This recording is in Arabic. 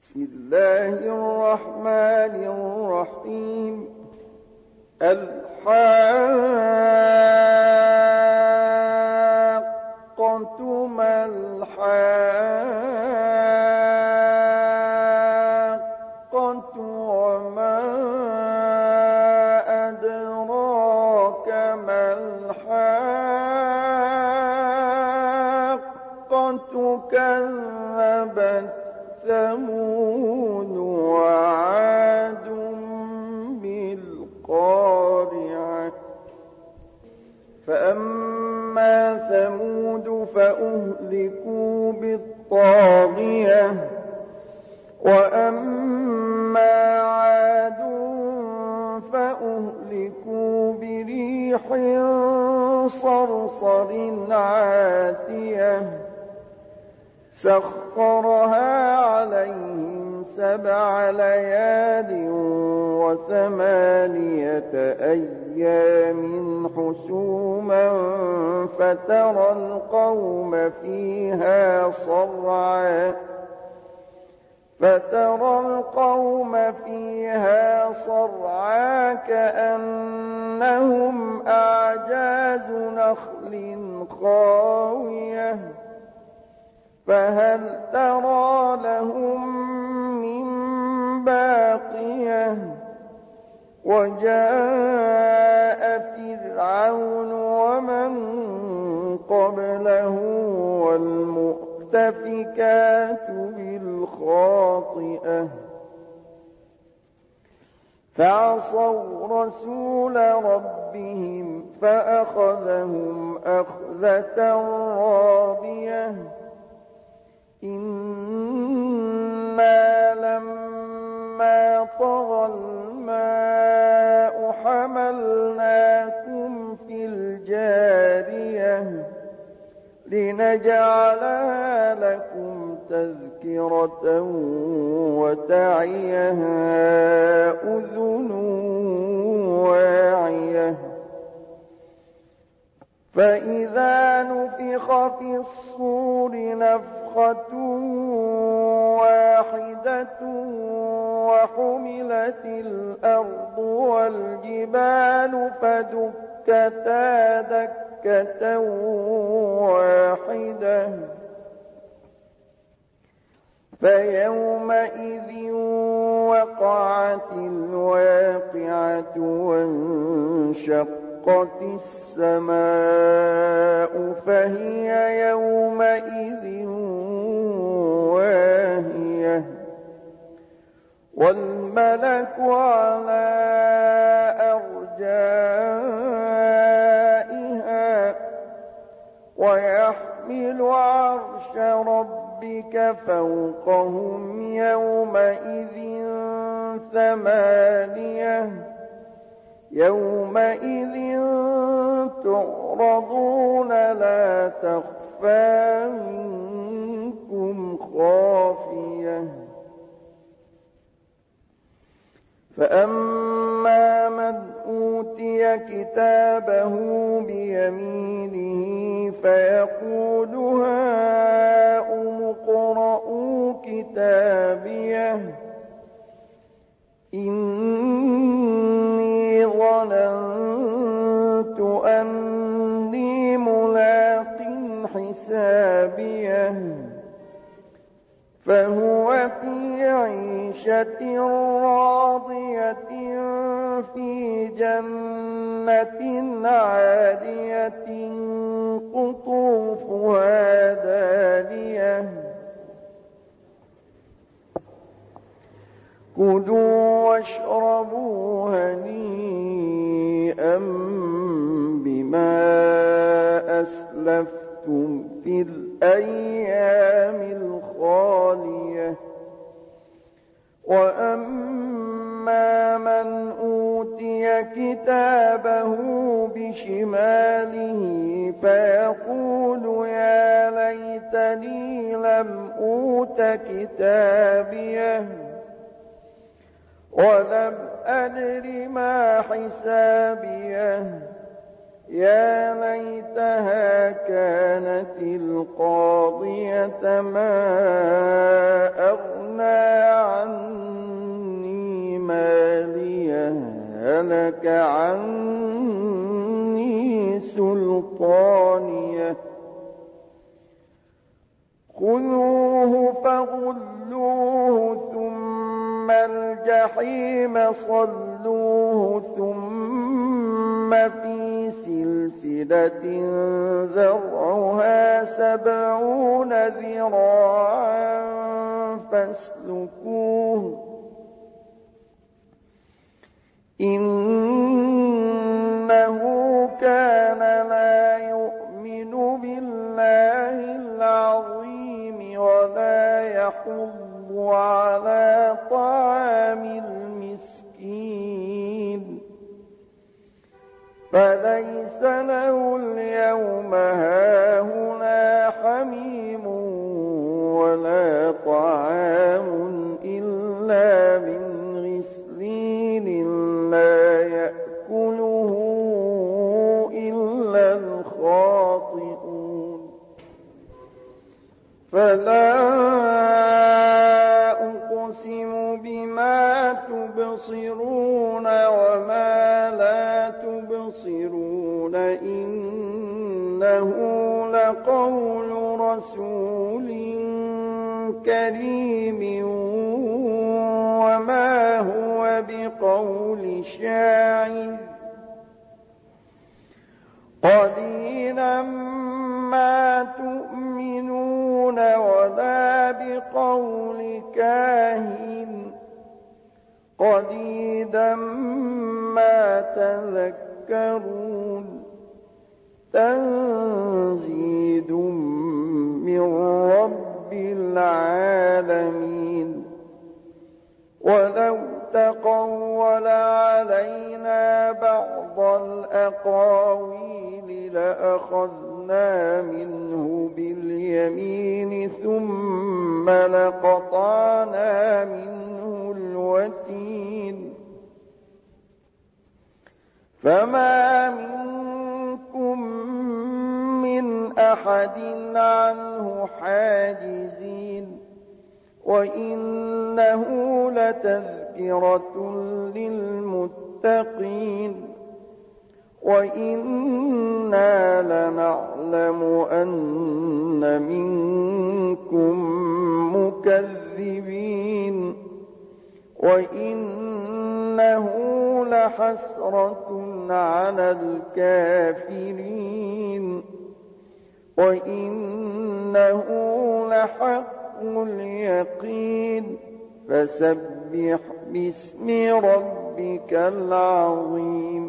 بسم الله الرحمن الرحيم. الحاقة ما الحاقة وما أدراك ما الحاقة كذبت ثمود وعاد بالقارعة. فأما ثمود فأهلكوا بالطاغية وأما عاد فأهلكوا بريح صرصر عاتية سخرها عليهم 7 ليال و8 أيام حسوما فترى القوم فيها صرعا كأنهم أعجاز نخل خاوية فهل ترى لهم من باقية. وجاء فرعون ومن قبله والمؤتفكات بالخاطئة فعصوا رسول ربهم فأخذهم أخذة رابية. إنا لما طغى الماء حملناكم في الجارية لنجعلها لكم تذكرة وتعيها أذن واعية. فإذا نفخ في الصور نفخة واحدة وحملت الأرض والجبال فدكتا دكة واحدة فيومئذ وقعت الواقعة وانشقت السماء فهي يومئذ واهية والملك على أرجائها ويحمل عرش ربك فوقهم يومئذ 8 يومئذ تعرضون لا تخفى منكم خافية. فأما من أوتي كتابه بيمينه فيقول هاؤم اقرءوا كتابيه إني ظننت أني ملاق حسابيه فهو في عيشة راضية في جنة عالية قطوفها دانية كلوا واشربوا هنيئا بما أسلفتم في الأيام الخالية. وأما من أوتي كتابه بشماله فيقول يا ليتني لم أوت كتابيه ولم أدر ما حسابيه يا ليتها كانت القاضية ما أغنى اسلوه ثم الجحيم صلوه ثم في سلسلة ذرعها 70 ذراعا فاسلكوه إنه كان لا يؤمن بالله العظيم ولا يحض على طعام المسكين فليس له اليوم هاهنا حميم ولا طعام إلا من غسلين لا يأكله إلا الخاطئون فلا أقسم بما تبصرون وما لا تبصرون إنه لقول رسول كريم وما هو بقول شاعر قليلا ما تؤمنون ولا بقول كاهن قليلا ما تذكرون تنزيل من رب العالمين ولو تقول علينا بعض الأقاويل لأخذنا منه باليمين ثم لقطعنا منه الوتين فما منكم من أحد عنه حاجزين وإنه لتذكرة للمتقين وإنا لنعلم أن منكم مكذبين وإنه لحسرة على الكافرين وإنه لحق اليقين فسبح باسم ربك العظيم